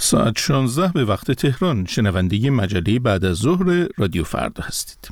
ساعت 16 به وقت تهران. شنونده مجله بعد از ظهر رادیو فردا هستید.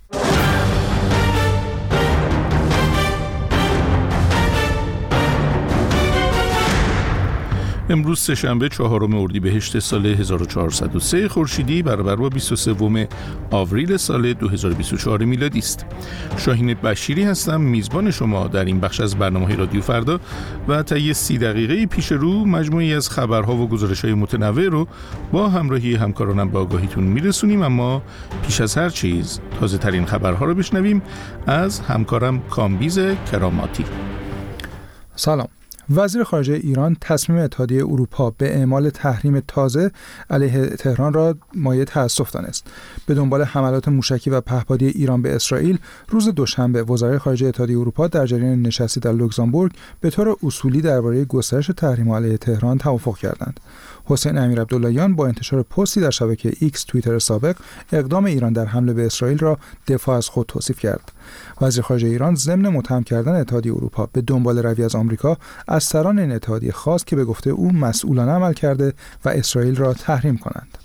امروز سه‌شنبه 4 اردیبهشت سال 1403 خورشیدی برابر با 23 آوریل سال 2024 میلادی است. شاهین بشیری هستم، میزبان شما در این بخش از برنامه رادیو فردا و طی 30 دقیقه پیش رو مجموعی از خبرها و گزارش‌های متنوع رو با همراهی همکارانم به آگاهیتون میرسونیم. اما پیش از هر چیز تازه ترین خبرها رو بشنویم از همکارم کامبیز کراماتی. سلام. وزیر خارجه ایران تصمیم اتحادیه اروپا به اعمال تحریم تازه علیه تهران را مایه تأسف دانست. به دنبال حملات موشکی و پهپادی ایران به اسرائیل، روز دوشنبه وزرای خارجه اتحادیه اروپا در جریان نشستی در لوکزامبورگ به طور اصولی درباره گسترش تحریم علیه تهران توافق کردند. حسین امیرعبداللهیان با انتشار پستی در شبکه ایکس توییتر سابق اقدام ایران در حمله به اسرائیل را دفاع از خود توصیف کرد. وزیر خارجه ایران ضمن متهم کردن اتحادیه اروپا به دنبال روی از آمریکا از سران این اتحادیه خواست که به گفته او مسئولانه عمل کرده و اسرائیل را تحریم کنند.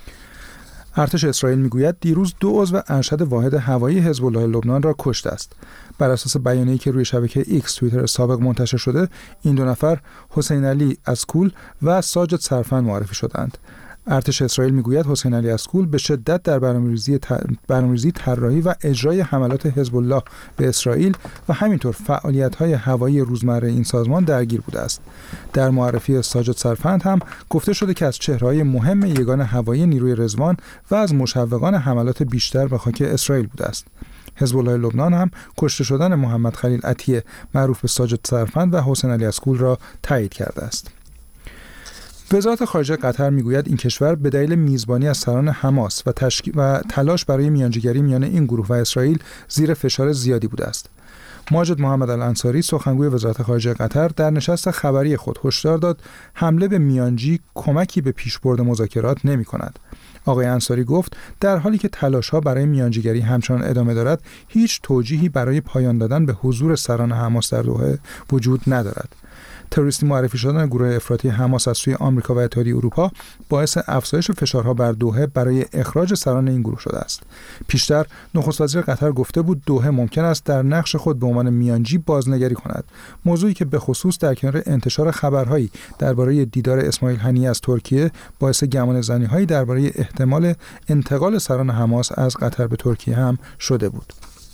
ارتش اسرائیل میگوید دیروز 2 عضو ارشد واحد هوایی حزب الله لبنان را کشته است. بر اساس بیانیه‌ای که روی شبکه ایکس توییتر سابق منتشر شده، این 2 نفر حسین علی اسکول و ساجد سرفند معرفی شدند. ارتش اسرائیل میگوید حسین علی اسکول به شدت در برنامه‌ریزی طراحی و اجرای حملات حزب الله به اسرائیل و همینطور فعالیت‌های هوایی روزمره این سازمان درگیر بوده است. در معرفی ساجد سرفند هم گفته شده که از چهره‌های مهم یگان هوایی نیروی رضوان و از مشوقان حملات بیشتر به خاک اسرائیل بوده است. حزب الله لبنان هم کشته شدن محمد خلیل عطیه معروف به ساجد سرفند و حسین علی اسکول را تایید کرده است. وزارت خارجه قطر میگوید این کشور به دلیل میزبانی از سران حماس و تلاش برای میانجیگری میان این گروه و اسرائیل زیر فشار زیادی بوده است. ماجد محمد الانصاری سخنگوی وزارت خارجه قطر در نشست خبری خود هشدار داد حمله به میانجی کمکی به پیشبرد مذاکرات نمی‌کند. آقای انصاری گفت در حالی که تلاش‌ها برای میانجیگری همچنان ادامه دارد، هیچ توجیهی برای پایان دادن به حضور سران حماس در دوحه وجود ندارد. تروریستی معرفی شدن گروه افراطی حماس از سوی آمریکا و اتحادیه اروپا باعث افزایش فشارها بر دوحه برای اخراج سران این گروه شده است. پیشتر نخست وزیر قطر گفته بود دوحه ممکن است در نقش خود به عنوان میانجی بازنگری کند، موضوعی که به خصوص در کنار انتشار خبرهایی درباره دیدار اسماعیل هنیه از ترکیه باعث گمانه‌زنی‌هایی درباره احتمال انتقال سران حماس از قطر به ترکیه هم شده بود.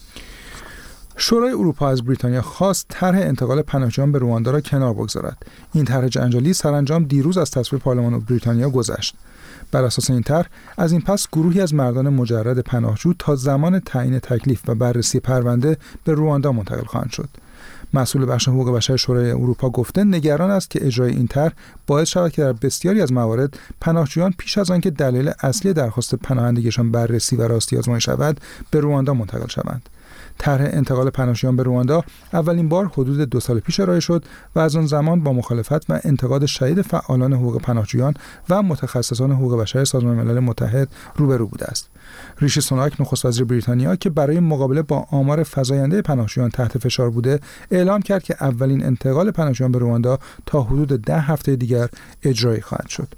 شورای اروپا از بریتانیا خواست طرح انتقال پناهجویان به رواندا را کنار بگذارد. این طرح جنجالی سرانجام دیروز از تصویب پارلمان بریتانیا گذشت. بر اساس این طرح از این پس گروهی از مردان مجرد پناهجو تا زمان تعیین تکلیف و بررسی پرونده به رواندا منتقل خواهند شد. مسئول بخش حقوق بشر شورای اروپا گفته نگران است که اجرای این طرح باعث شود که در بسیاری از موارد پناهجویان پیش از آنکه دلیل اصلی درخواست پناهندگیشان بررسی و راستی آزمایی شود به رواندا منتقل شوند. طرح انتقال پناهجویان به رواندا اولین بار حدود 2 سال پیش ارائه شد و از آن زمان با مخالفت و انتقاد شدید فعالان حقوق پناهجویان و متخصصان حقوق بشر سازمان ملل متحد روبرو بوده است. ریشی سوناک نخست وزیر بریتانیا که برای مقابله با آمار فزاینده پناهجویان تحت فشار بوده، اعلام کرد که اولین انتقال پناهجویان به رواندا تا حدود 10 هفته دیگر اجرایی خواهد شد.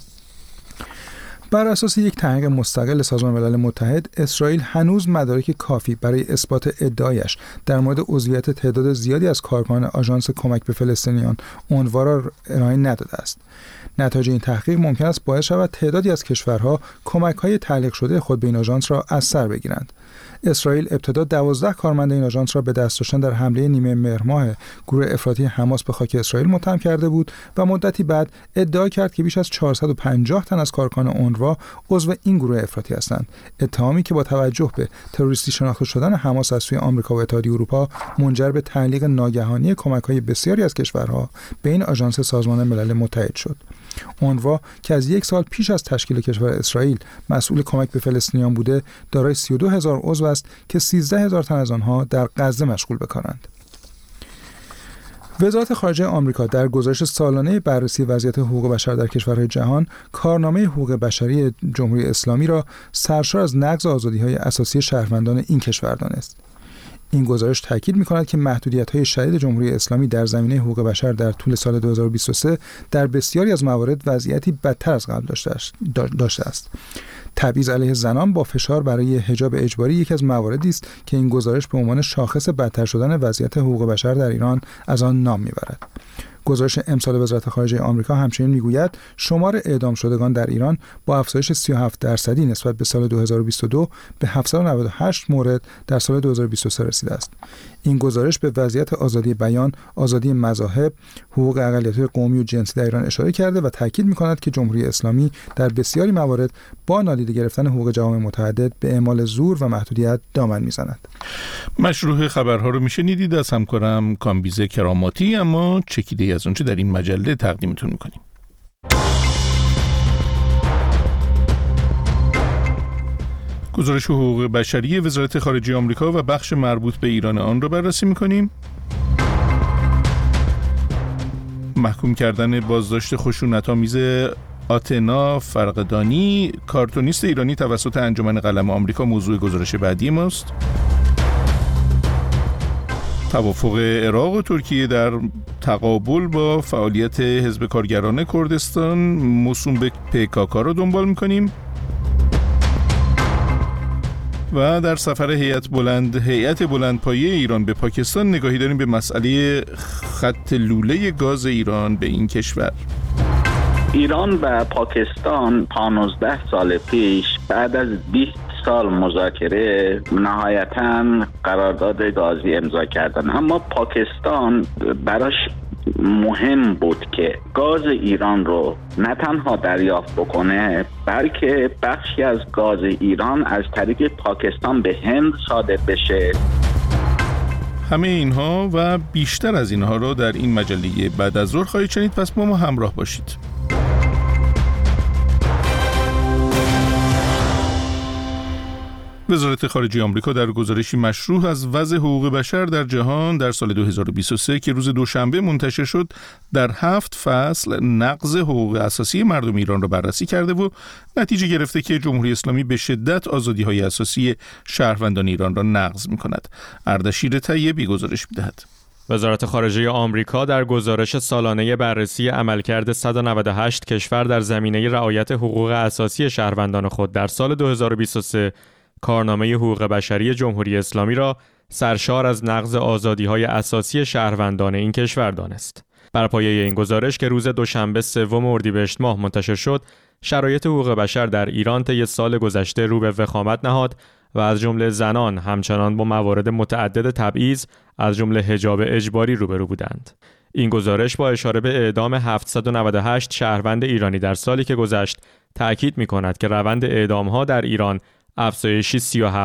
بر اساس یک تحقیق مستقل سازمان ملل متحد، اسرائیل هنوز مدارک کافی برای اثبات ادعایش در مورد عضویت تعداد زیادی از کارکنان آژانس کمک به فلسطینیان اونروا را ارائه نداده است. نتایج این تحقیق ممکن است باعث شود تعدادی از کشورها کمک‌های تعلیق شده خود به این آژانس را از سر بگیرند. اسرائیل ابتدا 12 کارمند این آژانس را به دست داشتن در حمله نیمه مهر ماه گروه افراطی حماس به خاک اسرائیل متهم کرده بود و مدتی بعد ادعا کرد که بیش از 450 تن از کارکنان اونروا عضو این گروه افراطی هستند. اتهامی که با توجه به تروریستی شناخته شدن حماس از سوی آمریکا و اتحادیه اروپا منجر به تعلیق ناگهانی کمک‌های بسیاری از کشورها به این آژانس سازمان ملل متحد شد. اونروا که از 1 سال پیش از تشکیل کشور اسرائیل مسئول کمک به فلسطینیان بوده، دارای 32,000 عضو است که 13,000 تن از آنها در غزه مشغول به کارند. وزارت خارجه آمریکا در گزارش سالانه بررسی وضعیت حقوق بشر در کشورهای جهان، کارنامه حقوق بشری جمهوری اسلامی را سرشار از نقض آزادی‌های اساسی شهروندان این کشور دانست. این گزارش تاکید می‌کند که محدودیت‌های شدید جمهوری اسلامی در زمینه حقوق بشر در طول سال 2023 در بسیاری از موارد وضعیتی بدتر از قبل داشته است. تبعیض علیه زنان با فشار برای حجاب اجباری یکی از مواردی است که این گزارش به عنوان شاخص بدتر شدن وضعیت حقوق بشر در ایران از آن نام میبرد. گزارش امسال وزارت خارجه آمریکا همچنین میگوید شمار اعدام شدگان در ایران با افزایش 37% نسبت به سال 2022 به 798 مورد در سال 2023 رسیده است. این گزارش به وضعیت آزادی بیان، آزادی مذاهب، حقوق اقلیت‌های قومی و جنسی در ایران اشاره کرده و تاکید می‌کند که جمهوری اسلامی در بسیاری موارد با نادیده گرفتن حقوق جوامع متعدد به اعمال زور و محدودیت دامن می‌زند. مشروع خبرها رو میشنیدید از همکارم کامبیز کراماتی، اما چکیده از اونچه در این مجله تقدیمتون می‌کنیم. گزارش حقوق بشری وزارت خارجه آمریکا و بخش مربوط به ایران آن را بررسی می‌کنیم. محکوم کردن بازداشت خشونت‌آمیز آتنا فرقدانی، کارتونیست ایرانی توسط انجمن قلم آمریکا، موضوع گزارش بعدی ماست. توافق عراق و ترکیه در تقابل با فعالیت حزب کارگران کردستان موسوم به PKK را دنبال می‌کنیم. و در سفر هیئت بلندپایه ایران به پاکستان نگاهی داریم به مسئله خط لوله گاز ایران به این کشور. ایران و پاکستان 15 سال پیش بعد از 20 سال مذاکره نهایتاً قرارداد گازی امضا کردن، اما پاکستان براش مهم بود که گاز ایران رو نه تنها دریافت بکنه بلکه بخشی از گاز ایران از طریق پاکستان به هند صادر بشه. همه اینها و بیشتر از اینها رو در این مجله بعد از ظهر خواهید شنید، پس با ما همراه باشید. وزارت خارجه آمریکا در گزارشی مشروح از وضع حقوق بشر در جهان در سال 2023 که روز دوشنبه منتشر شد در 7 فصل نقض حقوق اساسی مردم ایران را بررسی کرده و نتیجه گرفته که جمهوری اسلامی به شدت آزادی‌های اساسی شهروندان ایران را نقض می‌کند. اردشیر طیبی گزارش می‌دهد. وزارت خارجه آمریکا در گزارش سالانه بررسی عملکرد 198 کشور در زمینه رعایت حقوق اساسی شهروندان خود در سال 2023 کارنامه حقوق بشری جمهوری اسلامی را سرشار از نقض آزادی‌های اساسی شهروندان این کشور دانست. بر پایه این گزارش که روز دوشنبه 3 اردیبهشت ماه منتشر شد، شرایط حقوق بشر در ایران طی سال گذشته رو به وخامت نهاد و از جمله زنان همچنان با موارد متعدد تبعیض از جمله حجاب اجباری روبرو بودند. این گزارش با اشاره به اعدام 798 شهروند ایرانی در سالی که گذشت تأکید می‌کند که روند اعدام‌ها در ایران افزایشی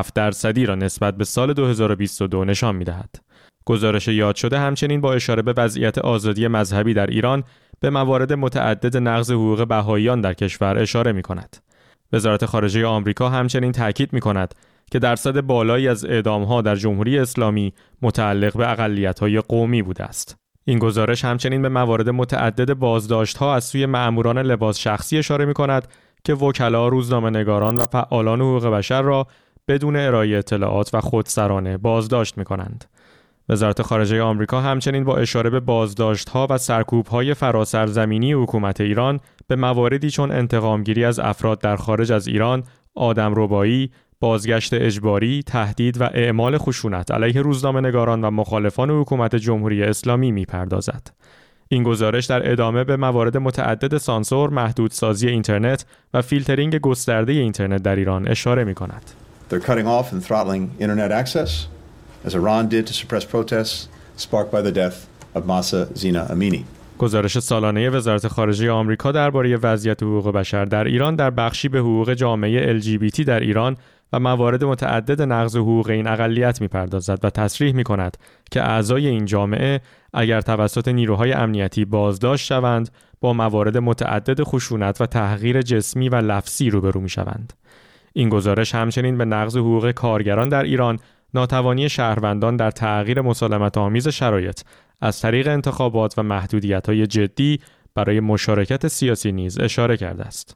37% را نسبت به سال 2022 نشان می‌دهد. گزارش یاد شده همچنین با اشاره به وضعیت آزادی مذهبی در ایران به موارد متعدد نقض حقوق بهائیان در کشور اشاره می‌کند. وزارت خارجه آمریکا همچنین تأکید می‌کند که درصد بالایی از اعدام‌ها در جمهوری اسلامی متعلق به اقلیت‌های قومی بوده است. این گزارش همچنین به موارد متعدد بازداشت‌ها از سوی مأموران لباس شخصی اشاره می‌کند که وکلا، روزنامه‌نگاران و فعالان حقوق بشر را بدون ارائه اطلاعات و خودسرانه بازداشت می‌کنند. وزارت خارجه آمریکا همچنین با اشاره به بازداشت‌ها و سرکوب‌های فراسرزمینی حکومت ایران به مواردی چون انتقامگیری از افراد در خارج از ایران، آدمربایی، بازگشت اجباری، تهدید و اعمال خشونت علیه روزنامه‌نگاران و مخالفان حکومت جمهوری اسلامی می‌پردازد. این گزارش در ادامه به موارد متعدد سانسور، محدودسازی اینترنت و فیلترینگ گسترده اینترنت در ایران اشاره می‌کند. They're cutting off and throttling internet access, as Iran did to suppress protests sparked by the death of Mahsa Zina Amini. گزارش سالانه وزارت خارجه آمریکا درباره وضعیت حقوق بشر در ایران در بخشی به حقوق جامعه LGBT در ایران و موارد متعدد نقض حقوق این اقلیت می‌پردازد و تصریح می‌کند که اعضای این جامعه اگر توسط نیروهای امنیتی بازداشت شوند با موارد متعدد خشونت و تحقیر جسمی و لفظی روبرو می‌شوند. این گزارش همچنین به نقض حقوق کارگران در ایران، ناتوانی شهروندان در تغییر مسالمت‌آمیز شرایط از طریق انتخابات و محدودیت‌های جدی برای مشارکت سیاسی نیز اشاره کرده است.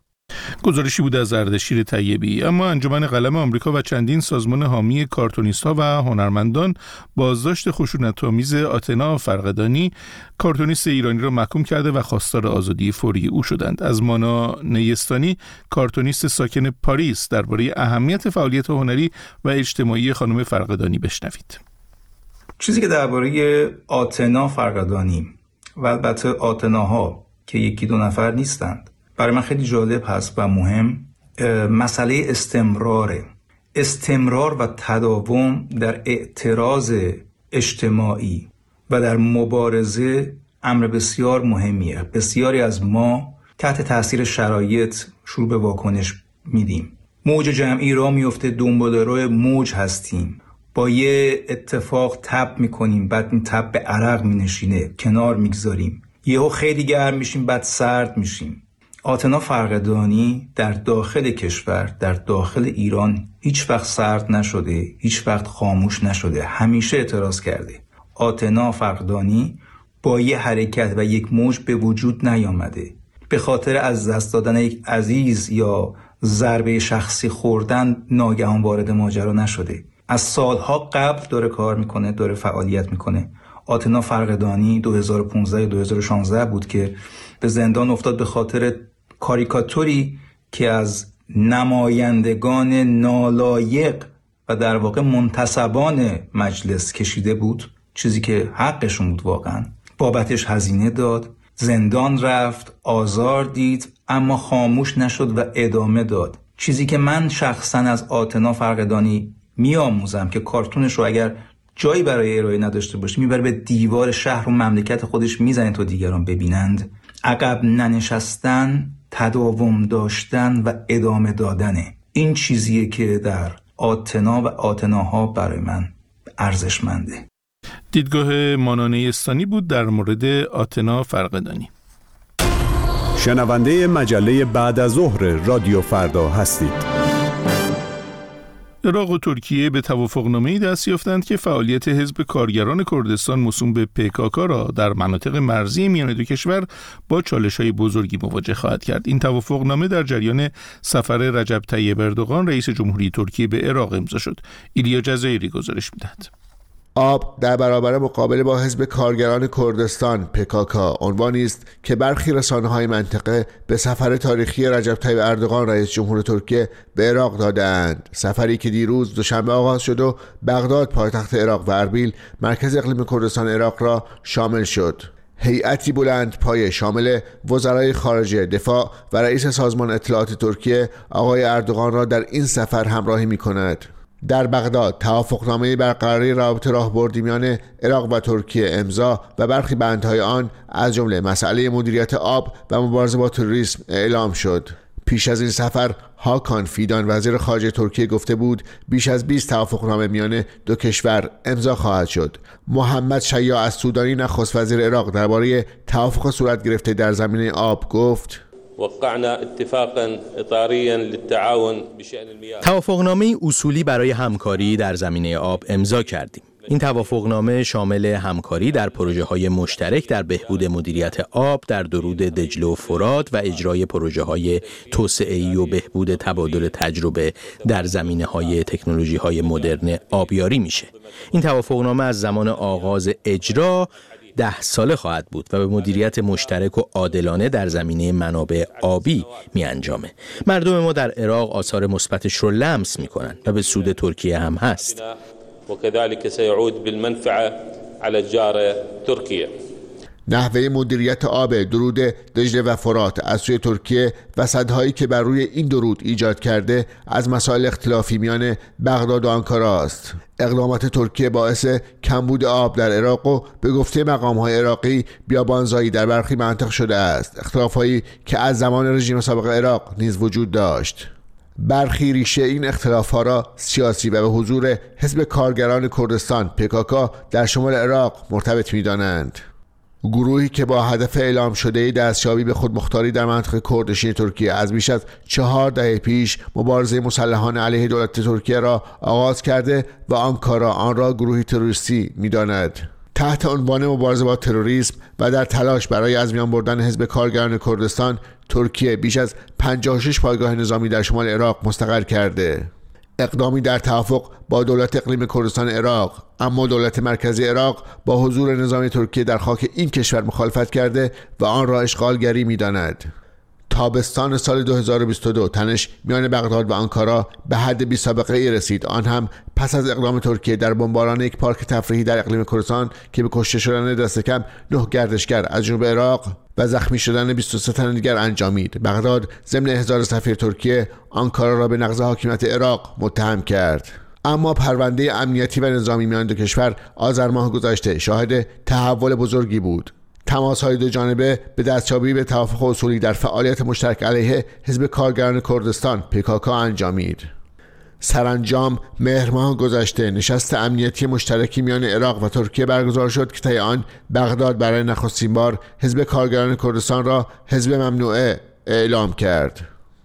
گزارشی بود از اردشیر طیبی. اما انجمن قلم آمریکا و چندین سازمان حامی کارتونیست‌ها و هنرمندان بازداشت خشونت‌آمیز آتنا فرقدانی، کارتونیست ایرانی را محکوم کرده و خواستار آزادی فوری او شدند. از مانا نیستانی، کارتونیست ساکن پاریس، درباره اهمیت فعالیت هنری و اجتماعی خانم فرقدانی بشنوید. چیزی که درباره آتنا فرقدانی و البته آتناها که یکی دو نفر نیستند برای من خیلی جالب هست و مهم، مسئله استمرار و تداوم در اعتراض اجتماعی و در مبارزه امر بسیار مهمیه. بسیاری از ما تحت تاثیر شرایط شروع به واکنش میدیم. موج جمعی را میفته، دنباله‌رو موج هستیم، با یه اتفاق تب میکنیم، بعد این تب به عرق مینشینه، کنار میگذاریم، یهو خیلی گرم میشیم، بعد سرد میشیم. آتنا فرقدانی در داخل کشور، در داخل ایران هیچ وقت سرد نشده، هیچ وقت خاموش نشده، همیشه اعتراض کرده. آتنا فرقدانی با یه حرکت و یک موج به وجود نیامده. به خاطر از دست دادن یک عزیز یا ضربه شخصی خوردن ناگهان وارد ماجرا نشده. از سالها قبل داره کار میکنه، داره فعالیت میکنه. آتنا فرقدانی 2015 یا 2016 بود که به زندان افتاد به خاطر کاریکاتوری که از نمایندگان نالایق و در واقع منتسبان مجلس کشیده بود، چیزی که حقشون بود واقعا. بابتش هزینه داد، زندان رفت، آزار دید، اما خاموش نشد و ادامه داد. چیزی که من شخصا از آتنا فرقدانی میآموزم که کارتونش رو اگر جایی برای ارائه نداشته باشه میبره به دیوار شهر و مملکت خودش میزنه تا دیگران ببینند. عقب ننشستن، تداوم داشتن و ادامه دادنه. این چیزیه که در آتنا و آتناها برای من ارزشمنده. دیدگاه مانا نیستانی بود در مورد آتنا فرقدانی. شنونده مجله بعد از ظهر رادیو فردا هستید. عراق و ترکیه به توافقنامه‌ای دست یافتند که فعالیت حزب کارگران کردستان موسوم به PKK را در مناطق مرزی میان دو کشور با چالش‌های بزرگی مواجه خواهد کرد. این توافقنامه در جریان سفر رجب طیب اردوغان رئیس جمهوری ترکیه به عراق امضا شد. ایلیا جزایری گزارش می‌دهد. آب در برابر مقابله با حزب کارگران کردستان PKK عنوانی است که برخی رسانه‌های منطقه به سفر تاریخی رجب طیب اردوغان رئیس جمهور ترکیه به عراق دادند. سفری که دیروز دوشنبه آغاز شد و بغداد پایتخت عراق و اربیل مرکز اقلیم کردستان عراق را شامل شد. هیئتی بلند پایه شامل وزرای خارجه، دفاع و رئیس سازمان اطلاعات ترکیه آقای اردوغان را در این سفر همراهی می‌کند. در بغداد توافقنامه برقراری روابط راهبردی میان عراق و ترکیه امضا و برخی بندهای آن از جمله مسئله مدیریت آب و مبارزه با تروریسم اعلام شد. پیش از این سفر هاکان فیدان وزیر خارجه ترکیه گفته بود بیش از 20 توافقنامه میان دو کشور امضا خواهد شد. محمد شیاع از سودانی نخست وزیر عراق درباره توافق صورت گرفته در زمینه آب گفت: وقعنا اتفاقا اطاريا للتعاون بشأن المياه. توافقنامه اصولی برای همکاری در زمینه آب امضا کردیم. این توافقنامه شامل همکاری در پروژه‌های مشترک در بهبود مدیریت آب در درود دجله و فرات و اجرای پروژه‌های توسعه‌ای و بهبود تبادل تجربه در زمینه‌های تکنولوژی‌های مدرن آبیاری میشه. این توافقنامه از زمان آغاز اجرا 10 ساله خواهد بود و به مدیریت مشترک و عادلانه در زمینه منابع آبی می انجامه. مردم ما در عراق آثار مثبتش رو لمس می کنن و به سود ترکیه هم هست. و كذلك سيعود بالمنفعه على الجار ترکیه. نحوه مدیریت آب درود دجله و فرات از سوی ترکیه و سدهایی که بر روی این درود ایجاد کرده از مسائل اختلافی میان بغداد و آنکارا است. اقدامات ترکیه باعث کمبود آب در عراق و به گفته مقام‌های عراقی بیابانزایی در برخی مناطق شده است. اختلافایی که از زمان رژیم سابق عراق نیز وجود داشت. برخی ریشه این اختلاف‌ها را سیاسی و به حضور حزب کارگران کردستان PKK در شمال عراق مرتبط می‌دانند. گروهی که با هدف اعلام شده دستیابی به خودمختاری در منطقه کردنشین ترکیه از بیش از 4 دهه پیش مبارزه مسلحانه علیه دولت ترکیه را آغاز کرده و آنکارا آن را گروهی تروریستی می‌داند. تحت عنوان مبارزه با تروریسم و در تلاش برای از میان بردن حزب کارگران کردستان، ترکیه بیش از 56 پایگاه نظامی در شمال عراق مستقر کرده. اقدامی در توافق با دولت اقلیم کردستان عراق، اما دولت مرکزی عراق با حضور نظامی ترکیه در خاک این کشور مخالفت کرده و آن را اشغالگری می‌داند. تابستان سال 2022 تنش میان بغداد و آنکارا به حد بی سابقه ای رسید، آن هم پس از اقدام ترکیه در بمباران یک پارک تفریحی در اقلیم کردستان که به کشته شدن دست کم 9 گردشگر از جنوب عراق و زخمی شدن 23 تن دیگر انجامید. بغداد ضمن احضار سفیر ترکیه آنکارا را به نقض حاکمیت عراق متهم کرد. اما پرونده امنیتی و نظامی میان دو کشور آذر ماه گذشته شاهد تحول بزرگی بود. تماس‌های دو جانبه به دستیابی به توافق اصولی در فعالیت مشترک علیه حزب کارگران کردستان PKK انجامید. سرانجام مهر ماه گذشته نشست امنیتی مشترکی میان عراق و ترکیه برگزار شد که طی آن بغداد برای نخستین بار حزب کارگران کردستان را حزب ممنوعه اعلام کرد.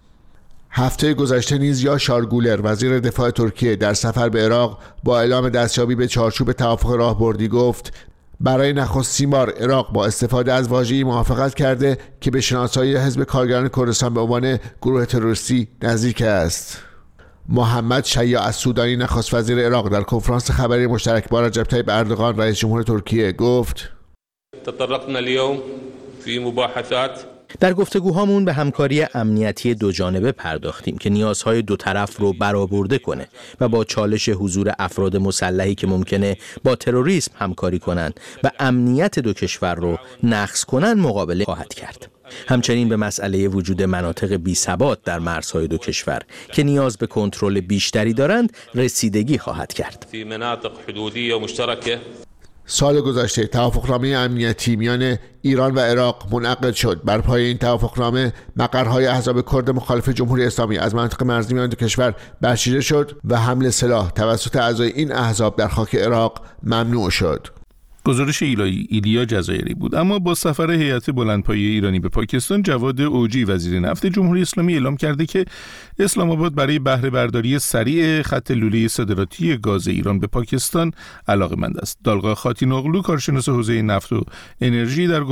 هفته گذشته نیز یاشار گولر وزیر دفاع ترکیه در سفر به عراق با اعلام دستیابی به چارچوب توافق راهبردی گفت برای نخستین بار عراق با استفاده از واژه‌ای موافقت کرده که به شناسایی حزب کارگران کردستان به عنوان گروه تروریستی نزدیک است. محمد شیاع السودانی نخست وزیر عراق در کنفرانس خبری مشترک با رجب طیب اردوغان رئیس جمهور ترکیه گفت: تطرقنا اليوم في مباحثات در گفتگوهامون به همکاری امنیتی دو جانبه پرداختیم که نیازهای دو طرف رو برآورده کنه و با چالش حضور افراد مسلحی که ممکنه با تروریسم همکاری کنند و امنیت دو کشور رو نقض کنن مقابله خواهد کرد. همچنین به مسئله وجود مناطق بی‌ثبات در مرزهای دو کشور که نیاز به کنترل بیشتری دارند رسیدگی خواهد کرد. في مناطق حدودية مشتركة. سال گذشته توافقنامه امنیتی میان ایران و عراق منعقد شد. بر پایه این توافقنامه مقرهای احزاب کرد مخالف جمهوری اسلامی از مناطق مرزی میان دو کشور برچیده شد و حمل سلاح توسط اعضای این احزاب در خاک عراق ممنوع شد. گزارش ایلیا جزایری بود. اما با سفر هیئت بلندپایه ایرانی به پاکستان، جواد اوجی وزیر نفت جمهوری اسلامی اعلام کرده که اسلام آباد برای بهره برداری سریع خط لوله صادراتی گاز ایران به پاکستان علاقه‌مند است. دالغا خاتین اغلو کارشناس حوزه نفت و انرژی در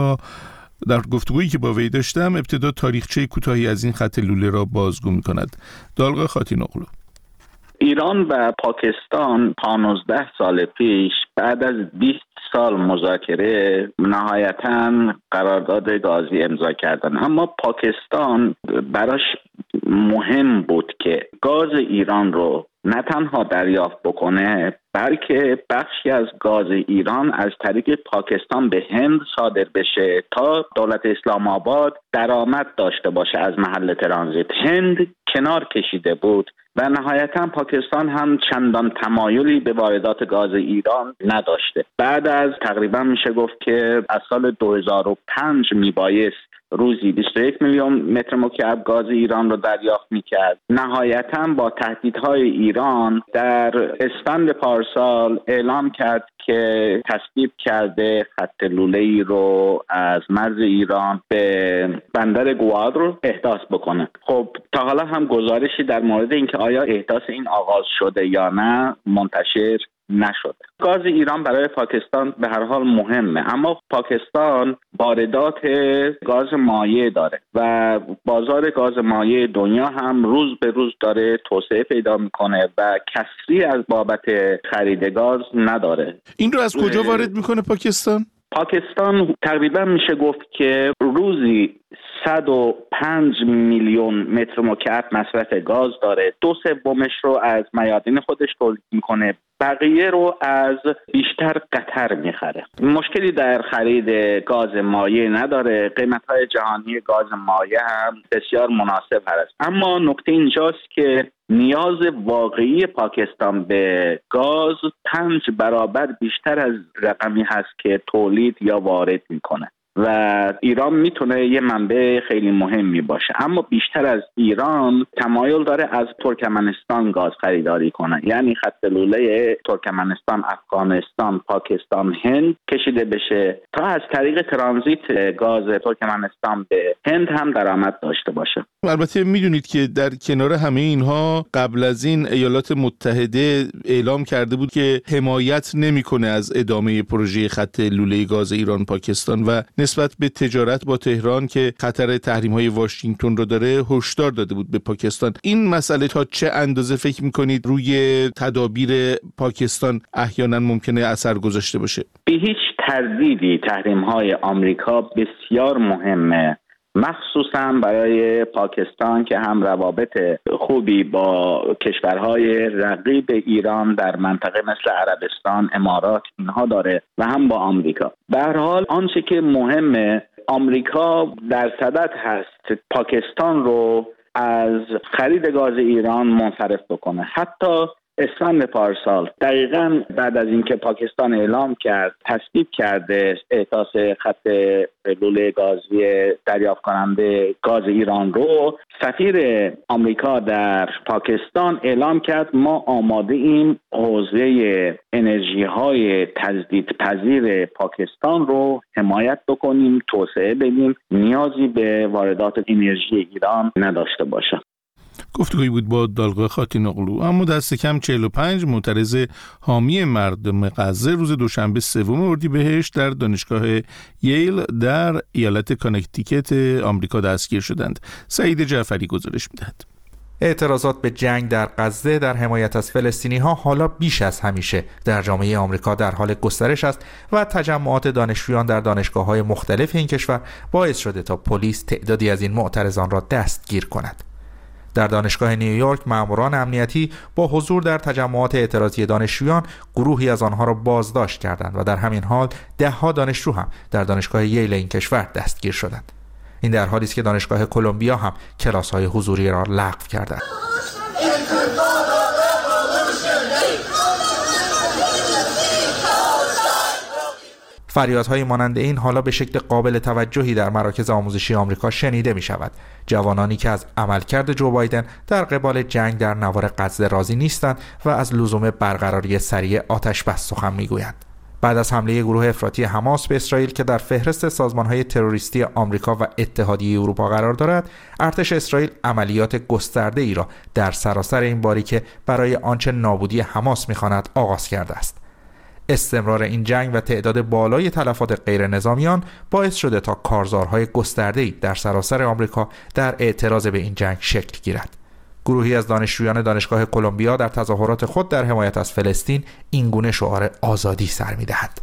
گفتگویی که با وی داشتم ابتدا تاریخچه کوتاهی از این خط لوله را بازگو می‌کند. دالغا خاتین اغلو: ایران و پاکستان 15 سال پیش بعد از 20 سال مذاکره نهایتاً قرارداد گازی امضا کردن، اما پاکستان براش مهم بود که گاز ایران رو نه تنها دریافت بکنه بلکه بخشی از گاز ایران از طریق پاکستان به هند صادر بشه تا دولت اسلام آباد درآمد داشته باشه از محل ترانزیت. هند کنار کشیده بود و نهایتا پاکستان هم چندان تمایلی به واردات گاز ایران نداشته. بعد از تقریبا میشه گفت که از سال 2005 میبایست روزی 21 میلیون متر مکعب گاز ایران رو دریافت میکرد. نهایتا با تهدیدهای ایران در اسفند پارسال اعلام کرد که تصویب کرده خط لوله‌ای رو از مرز ایران به بندر گوادر احداث بکنه. خب تا حالا هم گزارشی در مورد اینکه آیا احداث این آغاز شده یا نه منتشر نشد. گاز ایران برای پاکستان به هر حال مهمه، اما پاکستان واردات گاز مایع داره و بازار گاز مایع دنیا هم روز به روز داره توسعه پیدا میکنه و کسری از بابت خرید گاز نداره. این رو از کجا وارد میکنه پاکستان؟ پاکستان تقریبا میشه گفت که روزی 105 میلیون متر مکعب مصرف گاز داره. 2/3 رو از میادین خودش تولید میکنه، بقیه رو از بیشتر قطر میخره. مشکلی در خرید گاز مایع نداره، قیمت‌های جهانی گاز مایع هم بسیار مناسب هست. اما نکته اینجاست که نیاز واقعی پاکستان به گاز 5 برابر بیشتر از رقمی هست که تولید یا وارد میکنه و ایران میتونه یه منبع خیلی مهمی باشه، اما بیشتر از ایران تمایل داره از ترکمنستان گاز خریداری کنه، یعنی خط لوله ترکمنستان، افغانستان، پاکستان، هند کشیده بشه تا از طریق ترانزیت گاز ترکمنستان به هند هم درآمد داشته باشه. البته میدونید که در کنار همه اینها قبل از این ایالات متحده اعلام کرده بود که حمایت نمیکنه از ادامه پروژه خط لوله گاز ایران پاکستان و نسبت به تجارت با تهران که خطر تحریم‌های واشنگتن رو داره هشدار داده بود به پاکستان. این مسئله تا چه اندازه فکر میکنید روی تدابیر پاکستان احیانا ممکنه اثر گذاشته باشه؟ به هیچ تردیدی تحریم‌های آمریکا بسیار مهمه، مخصوصا برای پاکستان که هم روابط خوبی با کشورهای رقیب ایران در منطقه مثل عربستان، امارات اینها داره و هم با آمریکا. به هر حال آنچه که مهمه، آمریکا در صدد هست پاکستان رو از خرید گاز ایران منصرف بکنه. حتی اسفند پارسال دقیقاً بعد از اینکه پاکستان اعلام کرد تصویب کرده احداث خط لوله گازی دریافت کننده گاز ایران رو، سفیر آمریکا در پاکستان اعلام کرد ما آماده ایم حوزه انرژی های تجدیدپذیر پاکستان رو حمایت بکنیم، توسعه بدیم، نیازی به واردات انرژی ایران نداشته باشه. گفتگویی بود با دالغا خاتین‌اغلو. اما دست کم 45 معترض حامی مردم غزه روز دوشنبه 3 اردیبهشت در دانشگاه ییل در ایالت کانکتیکت آمریکا دستگیر شدند. سعید جعفری گزارش می‌دهد. اعتراضات به جنگ در غزه در حمایت از فلسطینی‌ها حالا بیش از همیشه در جامعه آمریکا در حال گسترش است و تجمعات دانشجویان در دانشگاه‌های مختلف این کشور باعث شده تا پلیس تعدادی از این معترضان را دستگیر کند. در دانشگاه نیویورک ماموران امنیتی با حضور در تجمعات اعتراضی دانشجویان گروهی از آنها را بازداشت کردند و در همین حال ده‌ها دانشجو هم در دانشگاه ییل این کشور دستگیر شدند. این در حالی است که دانشگاه کلمبیا هم کلاس‌های حضوری را لغو کردند. فریادهای مانند این حالا به شکل قابل توجهی در مراکز آموزشی آمریکا شنیده می شود. جوانانی که از عملکرد جو بایدن در قبال جنگ در نوار غزه راضی نیستند و از لزوم برقراری سریع آتش بس سخن می گویند. بعد از حمله گروه افراطی حماس به اسرائیل که در فهرست سازمان‌های تروریستی آمریکا و اتحادیه اروپا قرار دارد، ارتش اسرائیل عملیات گسترده‌ای را در سراسر این باریکه برای آنچه نابودی حماس می‌خواند آغاز کرده است. استمرار این جنگ و تعداد بالای تلفات غیر نظامیان باعث شده تا کارزارهای گسترده‌ای در سراسر آمریکا در اعتراض به این جنگ شکل گیرد. گروهی از دانشجویان دانشگاه کلمبیا در تظاهرات خود در حمایت از فلسطین این گونه شعار آزادی سر می‌دهند.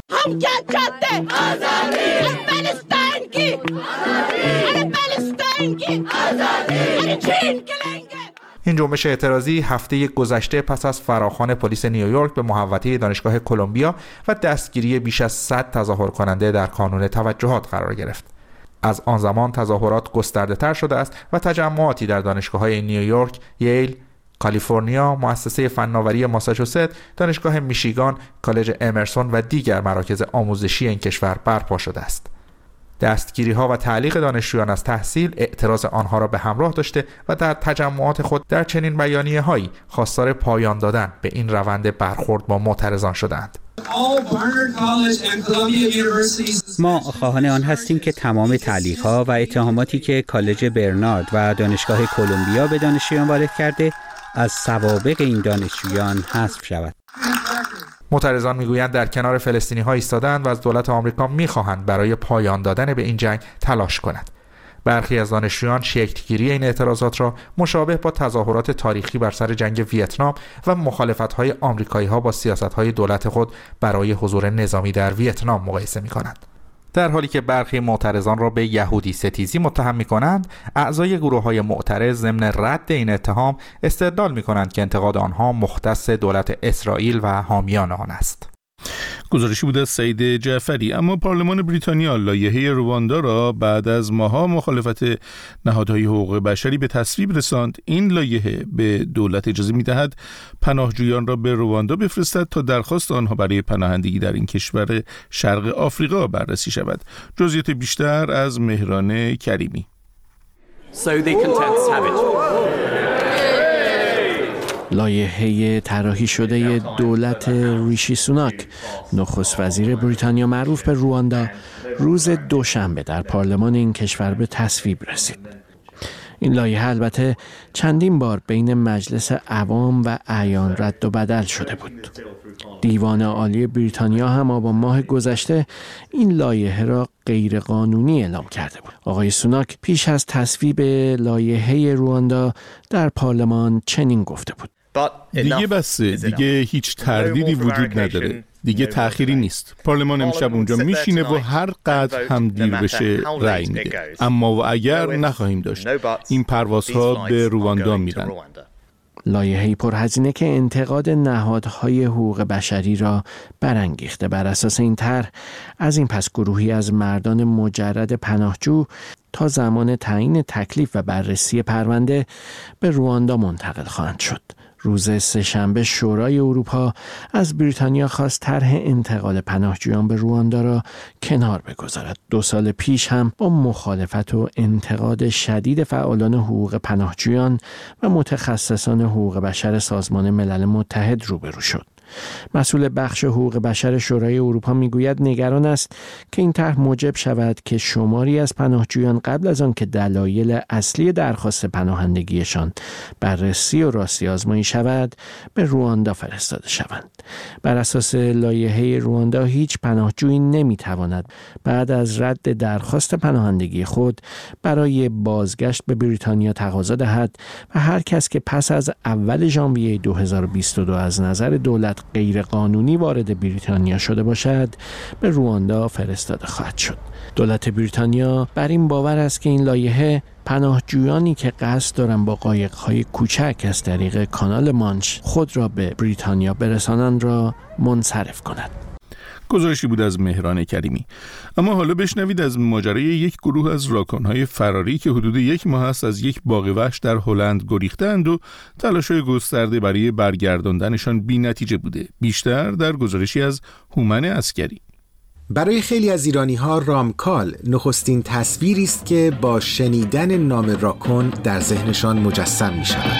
این جنبش اعتراضی هفته گذشته پس از فراخوان پلیس نیویورک به محوطه دانشگاه کلمبیا و دستگیری بیش از 100 تظاهر کننده در کانون توجهات قرار گرفت. از آن زمان تظاهرات گسترده تر شده است و تجمعاتی در دانشگاه‌های نیویورک، ییل، کالیفرنیا، مؤسسه فناوری ماساچوست، دانشگاه میشیگان، کالج امرسون و دیگر مراکز آموزشی این کشور برپا شده است. دستگیری‌ها و تعلیق دانشجویان از تحصیل اعتراض آنها را به همراه داشته و در تجمعات خود در چنین بیانیه‌هایی خواستار پایان دادن به این روند برخورد با معترضان شدند. ما خواهان آن هستیم که تمام تعلیق‌ها و اتهاماتی که کالج برنارد و دانشگاه کلمبیا به دانشجویان وارد کرده از سوابق این دانشجویان حذف شود. معترضان میگویند در کنار فلسطینی‌ها ایستادند و از دولت آمریکا می‌خواهند برای پایان دادن به این جنگ تلاش کند. برخی از دانشجویان شکل‌گیری این اعتراضات را مشابه با تظاهرات تاریخی بر سر جنگ ویتنام و مخالفت‌های آمریکایی‌ها با سیاست‌های دولت خود برای حضور نظامی در ویتنام مقایسه می‌کنند. در حالی که برخی معترضان را به یهودی ستیزی متهم می‌کنند، اعضای گروه‌های معترض ضمن رد این اتهام استدلال می‌کنند که انتقاد آنها مختص دولت اسرائیل و حامیان آن است. گزارشی بود از سعید جعفری. اما پارلمان بریتانیا لایحه رواندا را بعد از ماه‌ها مخالفت نهادهای حقوق بشری به تصویب رساند. این لایحه به دولت اجازه می‌دهد پناهجویان را به رواندا بفرستد تا درخواست آنها برای پناهندگی در این کشور شرق آفریقا بررسی شود. جزئیات بیشتر از مهران کریمی. لایحه طراحی شده دولت ریشی سوناک، نخست وزیر بریتانیا معروف به رواندا، روز دوشنبه در پارلمان این کشور به تصویب رسید. این لایحه البته چندین بار بین مجلس عوام و اعیان رد و بدل شده بود. دیوان عالی بریتانیا هم با ماه گذشته این لایحه را غیرقانونی اعلام کرده بود. آقای سوناک پیش از تصویب لایحه رواندا در پارلمان چنین گفته بود: دیگه بسه، دیگه هیچ تردیدی وجود نداره، دیگه تأخیری نیست. پارلمان امشب اونجا میشینه و هر قدر هم دیر بشه رأی میده. اما و اگر نخواهیم داشت، این پروازها به رواندا میرن. لایحه‌ای پرهزینه که انتقاد نهادهای حقوق بشری را برانگیخته. بر اساس این طرح از این پس گروهی از مردان مجرد پناهجو تا زمان تعیین تکلیف و بررسی پرونده به رواندا منتقل خواهند شد. روز سه‌شنبه شورای اروپا از بریتانیا خواست طرح انتقال پناهجویان به رواندا را کنار بگذارد. 2 سال پیش هم با مخالفت و انتقاد شدید فعالان حقوق پناهجویان و متخصصان حقوق بشر سازمان ملل متحد روبرو شد. مسئول بخش حقوق بشر شورای اروپا میگوید نگران است که این طرح موجب شود که شماری از پناهجویان قبل از آن که دلایل اصلی درخواست پناهندگیشان بررسی و راستی آزمایی شود به رواندا فرستاده شوند. بر اساس لایحه رواندا هیچ پناهجویی نمیتواند بعد از رد درخواست پناهندگی خود برای بازگشت به بریتانیا تقاضا دهد و هر کس که پس از اول ژانویه 2022 از نظر دولت غیر قانونی وارد بریتانیا شده باشد به رواندا فرستاده خواهد شد. دولت بریتانیا بر این باور است که این لایحه پناهجویانی که قصد دارند با قایق‌های کوچک از طریق کانال مانچ خود را به بریتانیا برسانند را منصرف کند. گزارشی بود از مهران کریمی. اما حالا بشنوید از ماجرای یک گروه از راکان‌های فراری که حدود 1 ماه است از یک باغ وحش در هلند گریختند و تلاش‌های گسترده برای برگرداندنشان بی‌نتیجه بوده. بیشتر در گزارشی از هومن عسکری. برای خیلی از ایرانی‌ها رامکال نخستین تصویری است که با شنیدن نام راکون در ذهنشان مجسم می‌شود.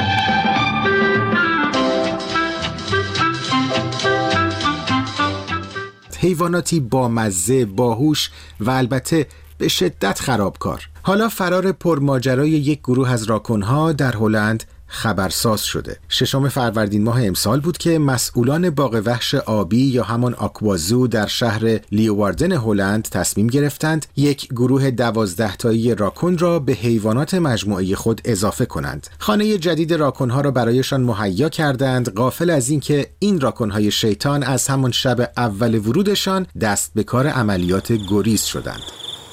حیواناتی با مزه، باهوش و البته به شدت خرابکار. حالا فرار پرماجرای یک گروه از راکون‌ها در هلند خبرساز شده. 6 فروردین ماه امسال بود که مسئولان باغ وحش آبی یا همان آکوازو در شهر لیواردن هلند تصمیم گرفتند یک گروه 12 تایی راکون را به حیوانات مجموعه خود اضافه کنند. خانه جدید راکون‌ها را برایشان مهیا کردند، غافل از اینکه این راکون‌های شیطان از همان شب اول ورودشان دست به کار عملیات گریز شدند.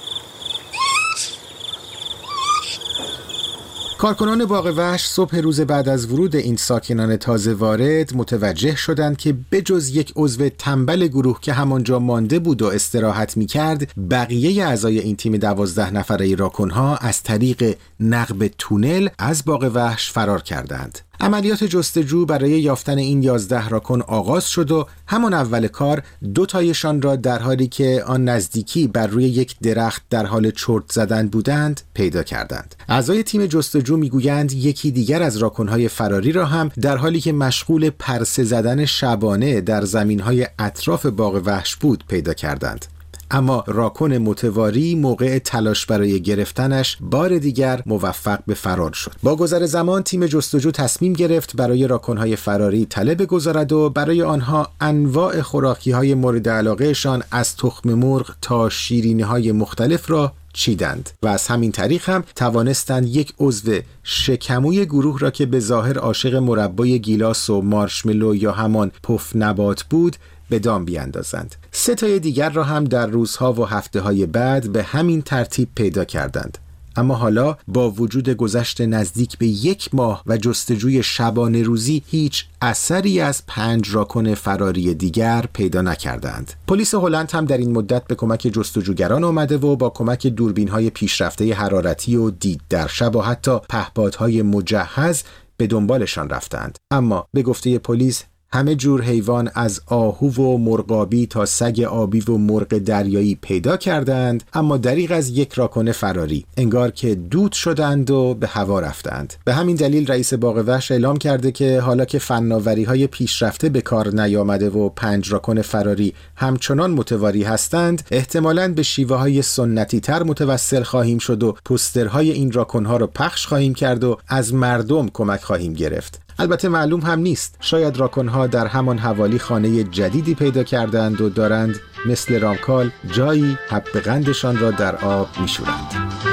کارکنان باغ وحش صبح روز بعد از ورود این ساکنان تازه وارد متوجه شدند که بجز یک عضو تنبل گروه که همانجا مانده بود و استراحت می‌کرد، بقیه اعضای این تیم 12 نفره راکون‌ها از طریق نقب تونل از باغ وحش فرار کردند. عملیات جستجو برای یافتن این 11 راکون آغاز شد و همان اول کار 2 تایشان را در حالی که آن نزدیکی بر روی یک درخت در حال چرت زدن بودند پیدا کردند. اعضای تیم جستجو میگویند یکی دیگر از راکون‌های فراری را هم در حالی که مشغول پرسه زدن شبانه در زمین‌های اطراف باغ وحش بود پیدا کردند. اما راکون متواری موقع تلاش برای گرفتنش بار دیگر موفق به فرار شد. با گذر زمان تیم جستجو تصمیم گرفت برای راکون‌های فراری تله بگذارد و برای آنها انواع خوراکی‌های مورد علاقهشان از تخم مرغ تا شیرینی‌های مختلف را چیدند و از همین طریق هم توانستند یک عضو شکموی گروه را که به ظاهر عاشق مربای گیلاس و مارشملو یا همان پف نبات بود به دام بیاندازند. 3 تای دیگر را هم در روزها و هفته‌های بعد به همین ترتیب پیدا کردند. اما حالا با وجود گذشت نزدیک به 1 ماه و جستجوی شبانه روزی هیچ اثری از 5 راکون فراری دیگر پیدا نکردند. پلیس هلند هم در این مدت به کمک جستجوگران آمده و با کمک دوربین‌های پیشرفته حرارتی و دید در شب و حتی پهپادهای مجهز به دنبالشان رفتند. اما به گفته پلیس همه جور حیوان از آهو و مرغابی تا سگ آبی و مرغ دریایی پیدا کردند، اما دریغ از یک راکن فراری، انگار که دود شدند و به هوا رفتند. به همین دلیل رئیس باغ وحش اعلام کرده که حالا که فناوری‌های پیشرفته به کار نیامده و 5 راکن فراری همچنان متواری هستند، احتمالاً به شیوه‌های سنتی تر متوسل خواهیم شد و پوسترهای این راکن‌ها رو پخش خواهیم کرد و از مردم کمک خواهیم گرفت. البته معلوم هم نیست، شاید راکن‌ها در همان حوالی خانه جدیدی پیدا کردند و دارند مثل رامکال جایی حب قندشان را در آب می‌شورند.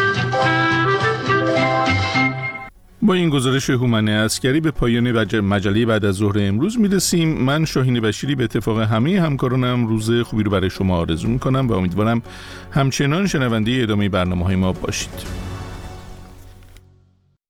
با این گزارش هومن عسکری به پایان مجله بعد از ظهر امروز میرسیم. من شاهین بشیری به اتفاق همه همکارانم روز خوبی رو برای شما آرزو میکنم و امیدوارم همچنان شنونده ادامه برنامه‌های ما باشید.